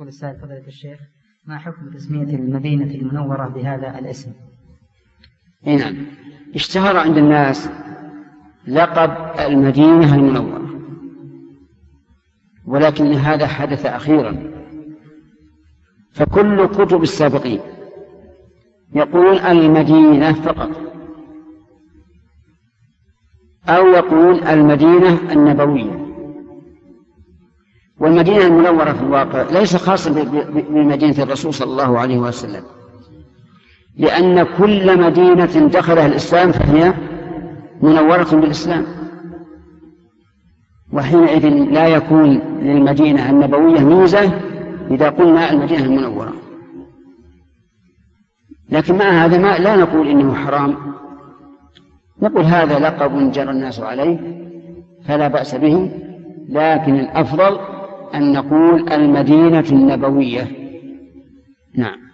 يقول السائل فضيلة الشيخ: ما حكم تسمية المدينة المنورة بهذا الاسم؟ نعم، اشتهر عند الناس لقب المدينة المنورة، ولكن هذا حدث أخيرا، فكل كتب السابقين يقولون المدينة فقط، أو يقولون المدينة النبوية. والمدينة المنورة في الواقع ليس خاصة بمدينة الرسول صلى الله عليه وسلم، لأن كل مدينة دخلها الإسلام فهي منورة بالإسلام، وحينئذ لا يكون للمدينة النبوية ميزة إذا قلنا المدينة المنورة. لكن مع هذا لا نقول إنه حرام، نقول هذا لقب جرى الناس عليه فلا بأس به، لكن الأفضل أن نقول المدينة النبوية. نعم.